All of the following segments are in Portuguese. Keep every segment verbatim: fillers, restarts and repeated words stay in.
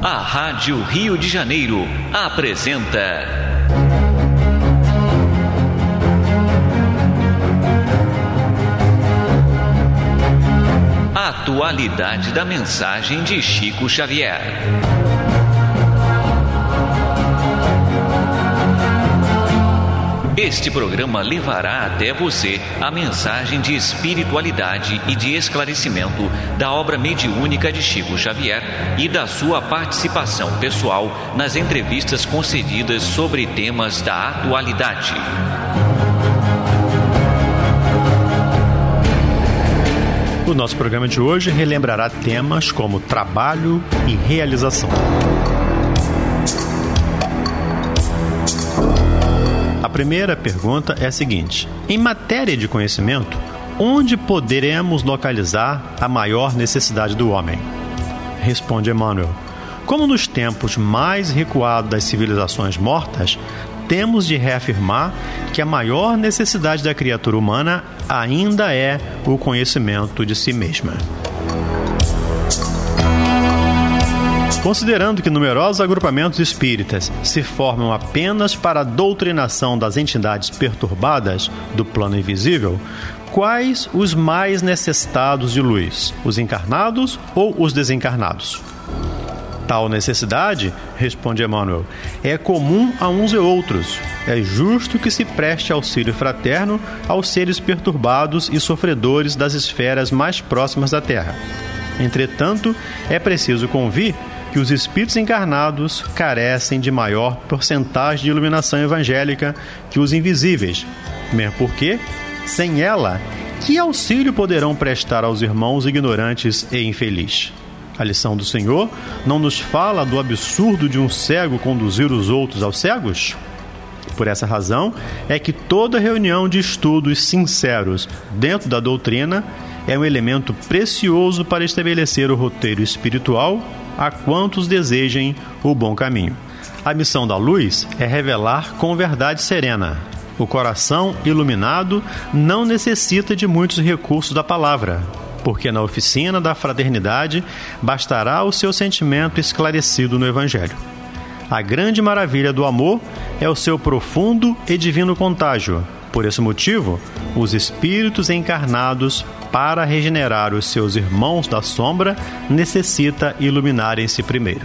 A Rádio Rio de Janeiro apresenta Atualidade da mensagem de Chico Xavier. Este programa levará até você a mensagem de espiritualidade e de esclarecimento da obra mediúnica de Chico Xavier e da sua participação pessoal nas entrevistas concedidas sobre temas da atualidade. O nosso programa de hoje relembrará temas como trabalho e realização. A primeira pergunta é a seguinte: em matéria de conhecimento, onde poderemos localizar a maior necessidade do homem? Responde Emmanuel: como nos tempos mais recuados das civilizações mortas, temos de reafirmar que a maior necessidade da criatura humana ainda é o conhecimento de si mesma. Considerando que numerosos agrupamentos espíritas se formam apenas para a doutrinação das entidades perturbadas do plano invisível, quais os mais necessitados de luz, os encarnados ou os desencarnados? Tal necessidade, responde Emmanuel, é comum a uns e outros. É justo que se preste auxílio fraterno aos seres perturbados e sofredores das esferas mais próximas da Terra. Entretanto, é preciso convir que os espíritos encarnados carecem de maior porcentagem de iluminação evangélica que os invisíveis, mesmo porque, sem ela, que auxílio poderão prestar aos irmãos ignorantes e infelizes? A lição do Senhor não nos fala do absurdo de um cego conduzir os outros aos cegos? Por essa razão é que toda reunião de estudos sinceros dentro da doutrina é um elemento precioso para estabelecer o roteiro espiritual a quantos desejem o bom caminho. A missão da luz é revelar com verdade serena. O coração iluminado não necessita de muitos recursos da palavra, porque na oficina da fraternidade bastará o seu sentimento esclarecido no Evangelho. A grande maravilha do amor é o seu profundo e divino contágio. Por esse motivo, os espíritos encarnados, para regenerar os seus irmãos da sombra, necessita iluminarem-se primeiro.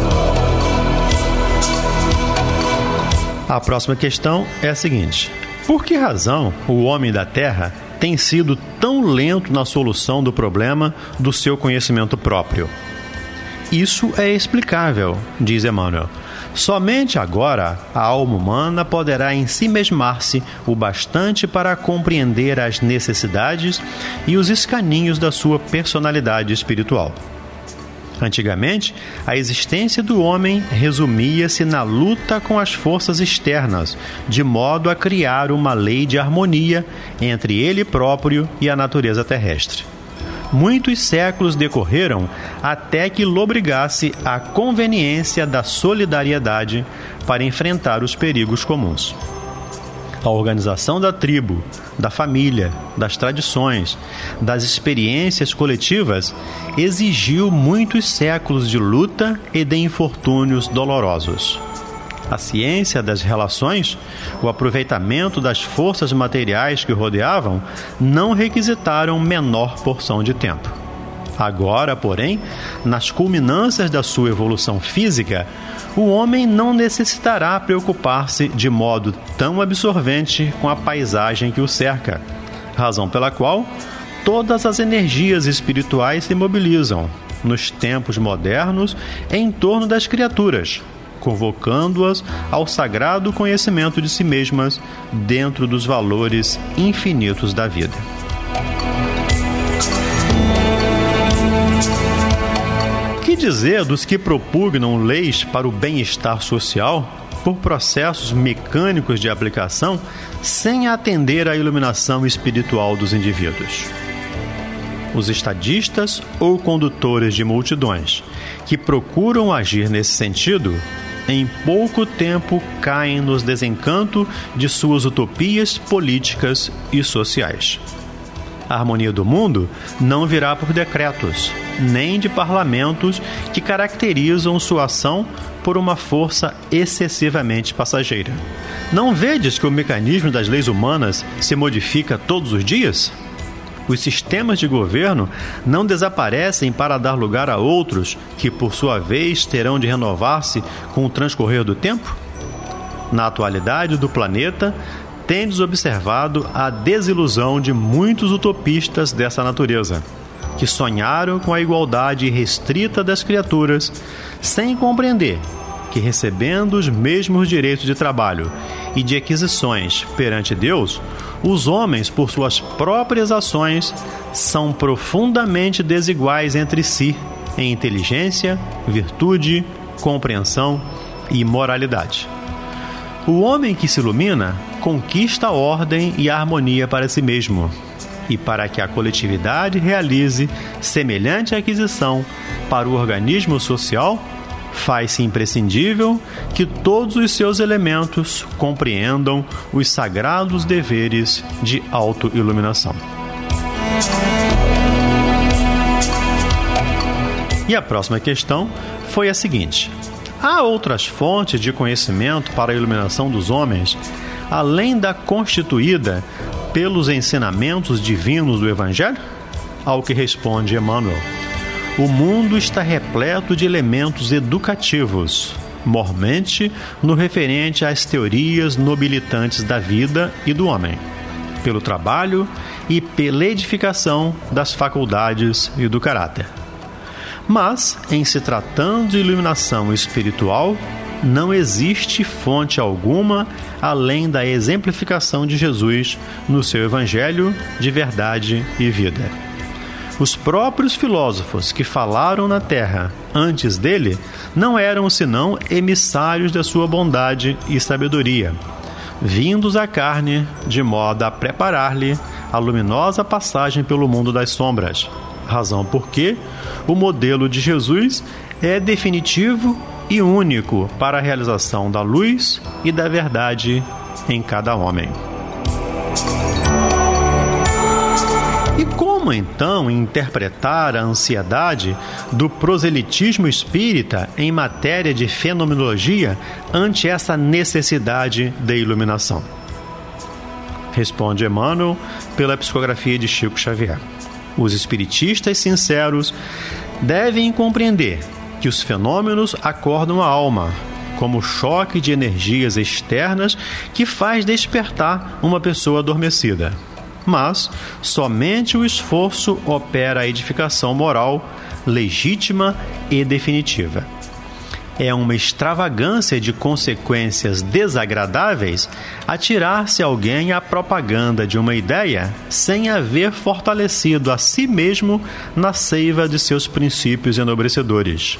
A próxima questão é a seguinte: por que razão o homem da Terra tem sido tão lento na solução do problema do seu conhecimento próprio? Isso é explicável, diz Emmanuel. Somente agora a alma humana poderá ensimesmar-se o bastante para compreender as necessidades e os escaninhos da sua personalidade espiritual. Antigamente, a existência do homem resumia-se na luta com as forças externas, de modo a criar uma lei de harmonia entre ele próprio e a natureza terrestre. Muitos séculos decorreram até que lobrigasse a conveniência da solidariedade para enfrentar os perigos comuns. A organização da tribo, da família, das tradições, das experiências coletivas exigiu muitos séculos de luta e de infortúnios dolorosos. A ciência das relações, o aproveitamento das forças materiais que o rodeavam, não requisitaram menor porção de tempo. Agora, porém, nas culminâncias da sua evolução física, o homem não necessitará preocupar-se de modo tão absorvente com a paisagem que o cerca, razão pela qual todas as energias espirituais se mobilizam, nos tempos modernos, em torno das criaturas, convocando-as ao sagrado conhecimento de si mesmas dentro dos valores infinitos da vida. Que dizer dos que propugnam leis para o bem-estar social por processos mecânicos de aplicação sem atender à iluminação espiritual dos indivíduos? Os estadistas ou condutores de multidões que procuram agir nesse sentido, em pouco tempo caem nos desencantos de suas utopias políticas e sociais. A harmonia do mundo não virá por decretos, nem de parlamentos que caracterizam sua ação por uma força excessivamente passageira. Não vedes que o mecanismo das leis humanas se modifica todos os dias? Os sistemas de governo não desaparecem para dar lugar a outros que, por sua vez, terão de renovar-se com o transcorrer do tempo? Na atualidade do planeta, tendes observado a desilusão de muitos utopistas dessa natureza, que sonharam com a igualdade irrestrita das criaturas, sem compreender que, recebendo os mesmos direitos de trabalho e de aquisições perante Deus, os homens, por suas próprias ações, são profundamente desiguais entre si em inteligência, virtude, compreensão e moralidade. O homem que se ilumina conquista a ordem e a harmonia para si mesmo, e para que a coletividade realize semelhante aquisição para o organismo social, faz-se imprescindível que todos os seus elementos compreendam os sagrados deveres de autoiluminação. E a próxima questão foi a seguinte: há outras fontes de conhecimento para a iluminação dos homens, além da constituída pelos ensinamentos divinos do Evangelho? Ao que responde Emmanuel: o mundo está repleto de elementos educativos, mormente no referente às teorias nobilitantes da vida e do homem, pelo trabalho e pela edificação das faculdades e do caráter. Mas, em se tratando de iluminação espiritual, não existe fonte alguma além da exemplificação de Jesus no seu Evangelho de verdade e vida. Os próprios filósofos que falaram na terra antes dele não eram senão emissários da sua bondade e sabedoria, vindos à carne de modo a preparar-lhe a luminosa passagem pelo mundo das sombras, razão porque o modelo de Jesus é definitivo e único para a realização da luz e da verdade em cada homem. E como então interpretar a ansiedade do proselitismo espírita em matéria de fenomenologia ante essa necessidade de iluminação? Responde Emmanuel pela psicografia de Chico Xavier: os espiritistas sinceros devem compreender que os fenômenos acordam a alma, como choque de energias externas que faz despertar uma pessoa adormecida. Mas somente o esforço opera a edificação moral legítima e definitiva. É uma extravagância de consequências desagradáveis atirar-se alguém à propaganda de uma ideia sem haver fortalecido a si mesmo na seiva de seus princípios enobrecedores.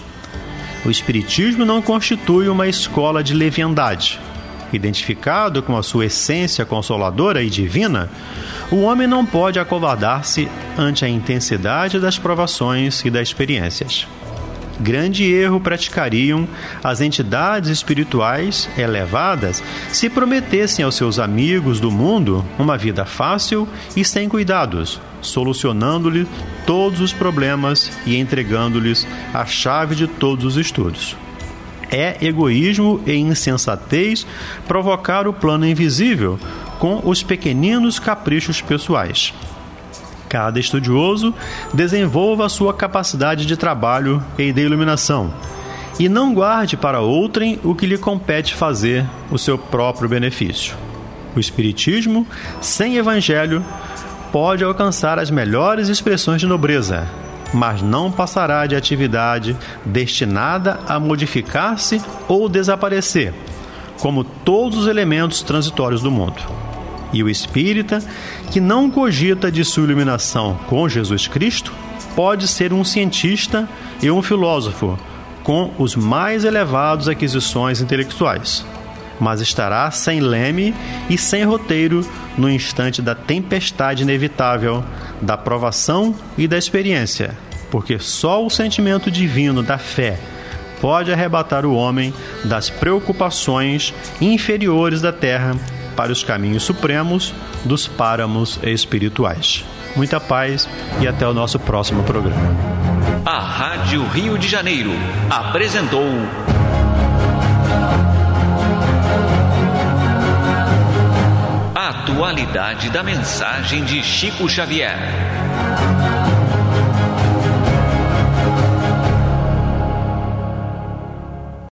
O Espiritismo não constitui uma escola de leviandade. Identificado com a sua essência consoladora e divina, o homem não pode acovardar-se ante a intensidade das provações e das experiências. Grande erro praticariam as entidades espirituais elevadas se prometessem aos seus amigos do mundo uma vida fácil e sem cuidados, solucionando-lhes todos os problemas e entregando-lhes a chave de todos os estudos. É egoísmo e insensatez provocar o plano invisível com os pequeninos caprichos pessoais. Cada estudioso desenvolva a sua capacidade de trabalho e de iluminação, e não guarde para outrem o que lhe compete fazer o seu próprio benefício. O Espiritismo, sem Evangelho, pode alcançar as melhores expressões de nobreza, mas não passará de atividade destinada a modificar-se ou desaparecer, como todos os elementos transitórios do mundo. E o espírita, que não cogita de sua iluminação com Jesus Cristo, pode ser um cientista e um filósofo com os mais elevados aquisições intelectuais, mas estará sem leme e sem roteiro no instante da tempestade inevitável, da provação e da experiência, porque só o sentimento divino da fé pode arrebatar o homem das preocupações inferiores da terra para os caminhos supremos dos páramos espirituais. muita paz e até o nosso próximo programa. A Rádio Rio de Janeiro apresentou a atualidade da mensagem de Chico Xavier.